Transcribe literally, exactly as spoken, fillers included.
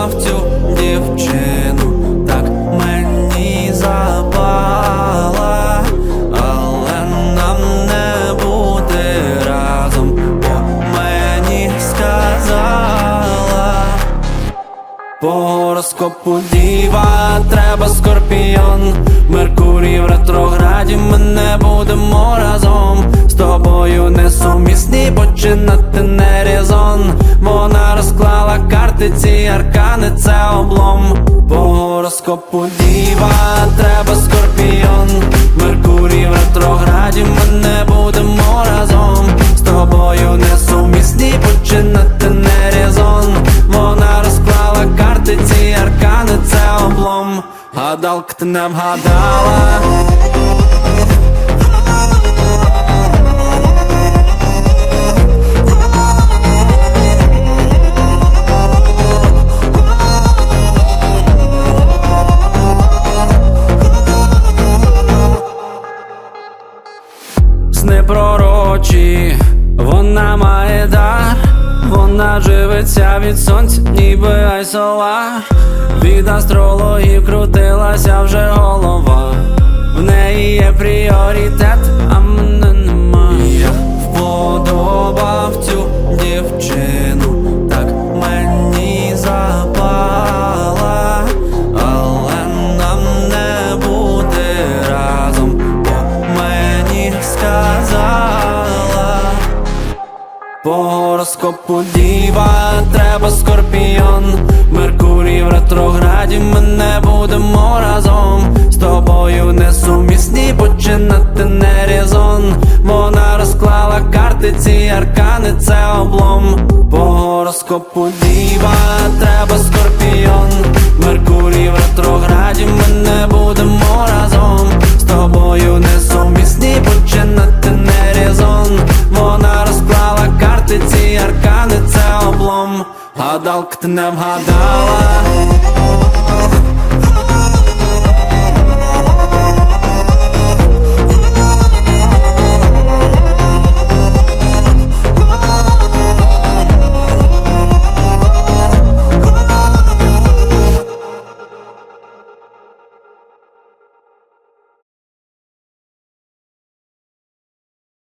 сподобав цю дівчину, так мені запала, але нам не бути разом, бо мені сказала. По гороскопу діва, треба скорпіон. Меркурій в ретрограді, ми не будемо разом. З тобою несумісні, починати не резон. Вона розклала карти, ці аркани, це облом. По гороскопу діва, треба скорпіон. Меркурій в ретрограді, ми не будемо разом. З тобою несумісні, починати не резон. Вона розклала карти, ці аркани, це облом. Гадалка, ти не вгадала. Сни пророчі, вона має дар. Вона живиться від сонця, ніби айсола. Від астрологів крутилася вже голова. В неї є пріоритет, а мене нема. Я вподобав цю дівчину, так мені запала, але нам не бути разом, бо мені сказала. По гороскопу діва, треба скорпіон. Меркурій в ретрограді, ми не будемо разом. З тобою несумісні, починати не резон. Вона розклала карти, ці аркани, це облом. По гороскопу діва, треба скорпіон. Меркурій в ретрограді, ми не будемо разом. З тобою несумісні, починати не резон. Вона розклала карти, ці аркани, це облом. Гадалка, ти не вгадала.